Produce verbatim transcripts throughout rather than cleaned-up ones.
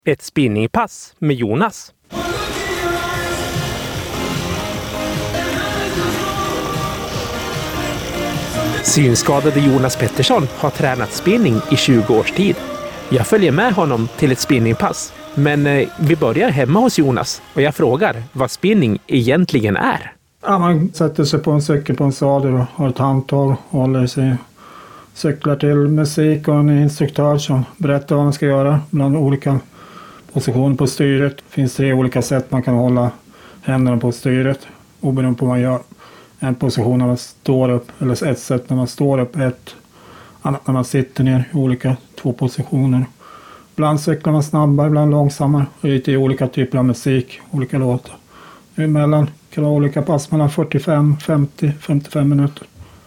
Ett spinningpass med Jonas. Synskadade Jonas Pettersson har tränat spinning i tjugo års tid. Jag följer med honom till ett spinningpass. Men eh, vi börjar hemma hos Jonas och jag frågar vad spinning egentligen är. Ja, man sätter sig på en cykel på en sadel och har ett handtag och håller sig. Cyklar till musik och en instruktör som berättar vad man ska göra bland olika positioner på styret. Det finns tre olika sätt man kan hålla händerna på styret oberoende på vad man gör. En position när man står upp, eller ett sätt när man står upp, ett annat när man sitter ner i olika två positioner. Ibland cyklar man snabbare, ibland långsammare och lite i olika typer av musik, olika låtar. Emellan kan det vara olika pass mellan fyrtiofem, femtio, femtiofem minuter.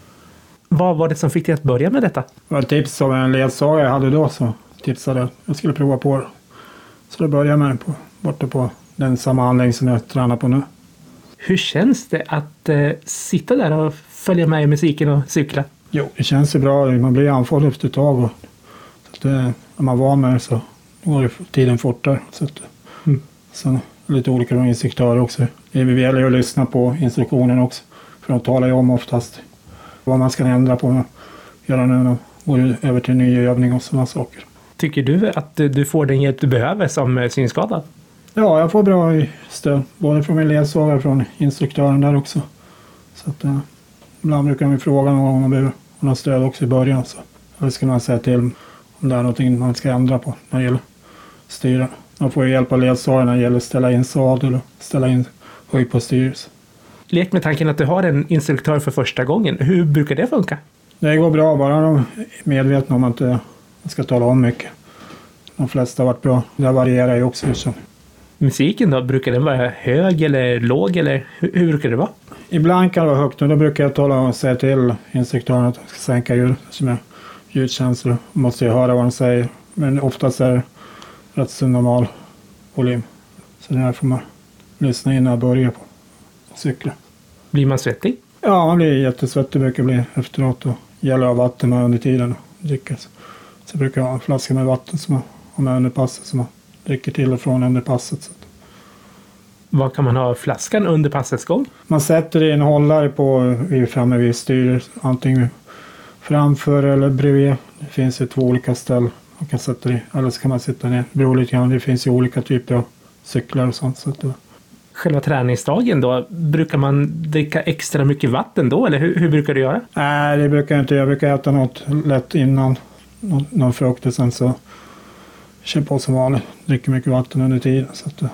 Vad var det som fick dig att börja med detta? Det var ett tips av en ledsagare jag hade då så tipsade jag. Jag skulle prova på det. Så då började jag med det på, borta på den samma anläggning som jag tränar på nu. Hur känns det att eh, sitta där och följa med i musiken och cykla? Jo, det känns ju bra. Man blir andfådd efter ett tag. Och, så att det, när man var med så går tiden fortare. Så att, mm. Sen lite olika instruktörer också. Det gäller ju att lyssna på instruktionen också. För de talar ju om oftast vad man ska ändra på. Göra nu och gå över till ny övning och sådana saker. Tycker du att du får den hjälp du behöver som synskadad? Ja, jag får bra stöd. Både från min ledsagare och från instruktören där också. Så att eh, ibland brukar de fråga någon gång om man behöver något stöd också i början. Så då ska man säga till om det är någonting man ska ändra på när det gäller styra. Man får ju hjälp av ledsagaren när det gäller att ställa in sadel och ställa in höjd på styrelse. Lek med tanken att du har en instruktör för första gången. Hur brukar det funka? Det går bra, bara de är medvetna om att jag ska tala om mycket. De flesta har varit bra. Det varierar ju också. Så. Musiken då, brukar den vara hög eller låg eller hur, hur brukar det vara? Ibland kan det vara högt och då brukar jag tala och säga till instruktören att jag ska sänka ljud som är ljudkänsla. Måste jag höra vad de säger. Men oftast är det rätt så normal volym. Så där får man lyssna innan jag börjar på cykla. Blir man svettig? Ja, man blir jättesvettig brukar bli efteråt och gäller av vatten med under tiden och dricka. Så brukar jag ha en flaska med vatten som man har med under passet som man dricker till och från under passet. Så. Vad kan man ha flaskan under passets gång? Man sätter i en hållare på framme vid styret, antingen framför eller bredvid. Det finns ju två olika ställen man kan sätta i, eller så kan man sitta ner. Det beror lite grann, det finns ju olika typer av cyklar och sånt. Så att det... Själva träningsdagen då, brukar man dricka extra mycket vatten då eller hur, hur brukar du göra? Nej, det brukar jag inte. Jag brukar äta något lätt innan, någon, någon frukt och sen så kör på som vanligt. Dricker mycket vatten under tiden. Så att,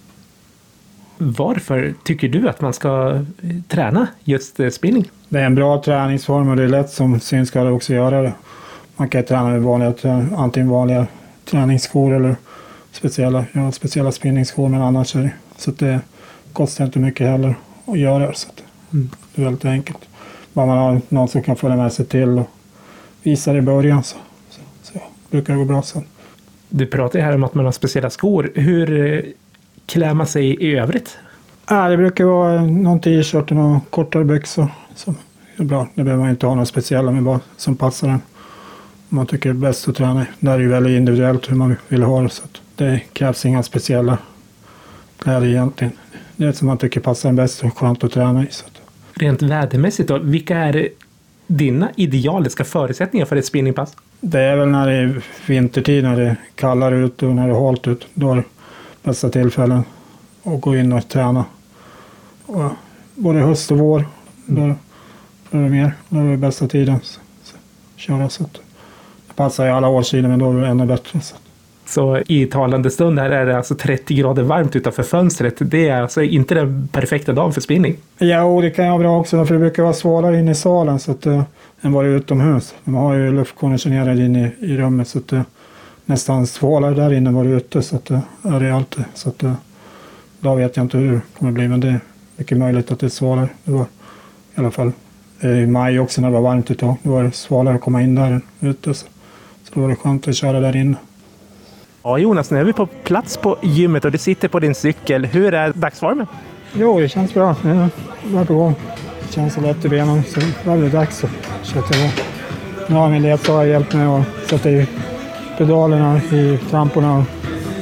varför tycker du att man ska träna just spinning? Det är en bra träningsform och det är lätt som synskadad också göra det. Man kan träna med vanliga, antingen vanliga träningsskor eller speciella, ja, speciella spinningsskor, men annars är det. Så att det kostar inte mycket heller att göra. Så att mm. det är väldigt enkelt. Bara man har någon som kan följa med sig till och visa det i början så, så, så brukar det gå bra sen. Du pratar ju här om att man har speciella skor. Hur klär man sig i övrigt? Ja, det brukar vara någon t-shirt och någon kortare byxor. Så det är bra. Det behöver man inte ha något speciella men bara som passar en. Om man tycker det är bäst att träna. Det är ju väldigt individuellt hur man vill ha det. Så att det krävs inga speciella kläder egentligen. Det är som man tycker passar en bäst och skönt att träna i. Så att. Rent vädermässigt då, vilka är dina idealiska förutsättningar för ett spinningpass? Det är väl när det är vintertid, när det är kallare ut och när det är halt ut. Då är det bästa tillfällen att gå in och träna. Och både höst och vår, då, då är det mer. Då är det bästa tiden så, så, köra. Så att det passar i alla årstider, men då är det ännu bättre. Så. Så i talande stund här är det alltså trettio grader varmt utanför fönstret. Det är alltså inte den perfekta dagen för spinning? Ja, och det kan jag bra också. För det brukar vara svalare inne i salen så att, uh, än vad det är utomhus. Man har ju luftkonditionerad inne i, i rummet så att det uh, nästan svalare där inne än vad det är ute. Så att, uh, är det alltid. Så att, uh, då vet jag inte hur det kommer bli, men det är mycket möjligt att det är svalare. Det var i alla fall uh, i maj också när det var varmt ett tag. Då var det svalare att komma in där än ute. Så, så då var det skönt att köra där inne. Ja Jonas, nu är vi på plats på gymmet och du sitter på din cykel. Hur är dagsformen? Jo, det känns bra. Jag var på gång. Det känns så lätt i benen. Så var det dags att sätta igång. Nu har min ledsagare hjälpt mig att sätta i pedalerna i tramporna och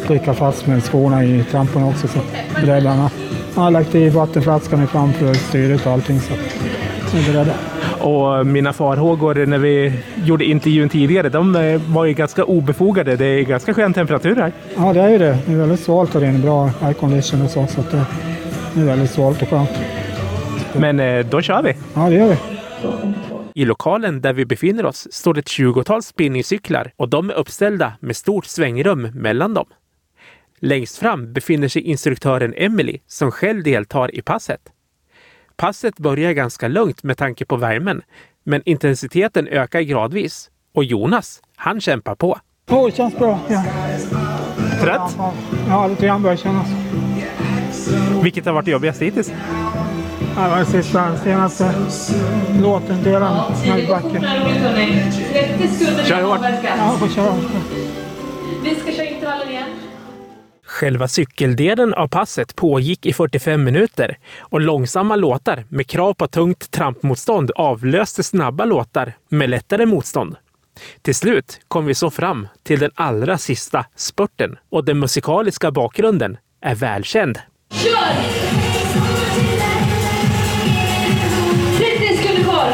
slicka fast med skorna i tramporna också. Så breddarna. Jag har lagt i vattenflaskan framför styret och allting så jag är beredd. Och mina farhågor när vi gjorde intervjun tidigare, de var ju ganska obefogade. Det är ganska skön temperatur här. Ja, det är ju det. Det är väldigt svalt här inne. Bra aircondition och så. Så att det är väldigt svalt och skönt. Men då kör vi. Ja, det gör vi. I lokalen där vi befinner oss står ett tjugotal spinningcyklar och de är uppställda med stort svängrum mellan dem. Längst fram befinner sig instruktören Emily som själv deltar i passet. Passet börjar ganska lugnt med tanke på värmen, men intensiteten ökar gradvis. Och Jonas, han kämpar på. Åh, oh, det känns bra. Ja. Trött? Ja, ja, lite grann börjar kännas. Vilket har varit jobbigast hittills? Det var sista, senaste låten, delen med backen. Kör hårt. Ja, får köra. Vi ska köra intervallen igen. Själva cykeldelen av passet pågick i fyrtiofem minuter och långsamma låtar med krav på tungt trampmotstånd avlöste snabba låtar med lättare motstånd. Till slut kom vi så fram till den allra sista spurten och den musikaliska bakgrunden är välkänd. Kör! trettio sekunder kvar.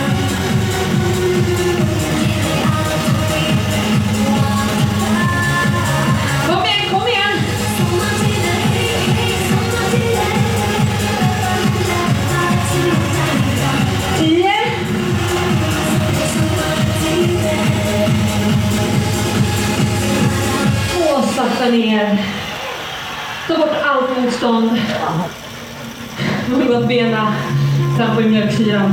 Kom igen, kom igen! tio. Och sakta ner. Ta bort allt motstånd. Rulla benen. Trampa i mjölksyran.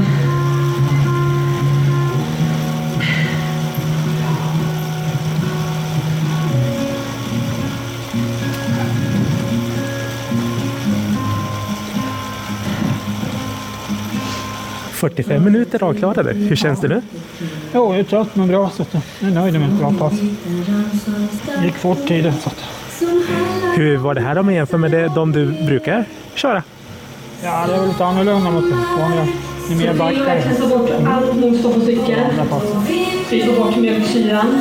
fyrtiofem minuter avklarade. Hur känns det nu? Jo, jag är trött men bra så jag är nöjd med ett bra pass. Det gick fort tiden så att... Hur var det här om man jämför med det, de du brukar köra? Ja, det är väl lite annorlunda mot det vanliga. Det är mer Så vill du backar. verkligen ta bort allt motstånd på cykeln. Vi får bort mjölksyran.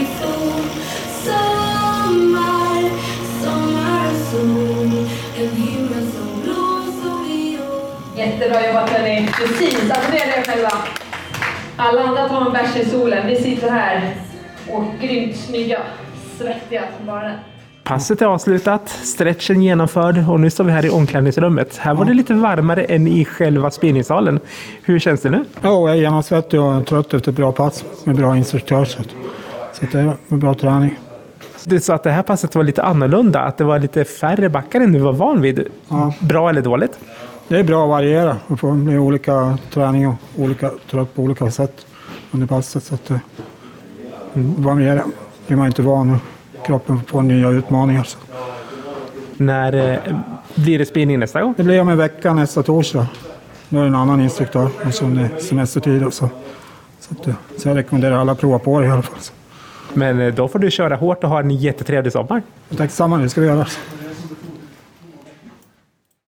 Jättebra jobbat hörni. Precis, applådera er själva. Alla andra tar en bärs i solen. Vi sitter här och grymt snygga, svettiga som bara den. Passet är avslutat, stretchen genomförd och nu står vi här i omklädningsrummet. Här var det lite varmare än i själva spinningsalen. Hur känns det nu? Jo, jag är genomsvettig och trött efter ett bra pass med bra instruktör. Så, så det är en bra träning. Du sa att det här passet var lite annorlunda, att det var lite färre backar än du var van vid. Ja. Bra eller dåligt? Det är bra att variera och få bli olika träning och olika trött på olika sätt under passet. Så att det varierar. Det är man inte van med. Kroppen får nya utmaningar. Så. När eh, blir det spinning nästa gång? Det blir om en vecka nästa torsdag. Då är det en annan instruktör eftersom det är semestertid. Och så. Så, att, så jag rekommenderar alla att prova på det i alla fall. Men eh, då får du köra hårt och ha en jättetrevlig sommar. Tack samma, det ska vi göra.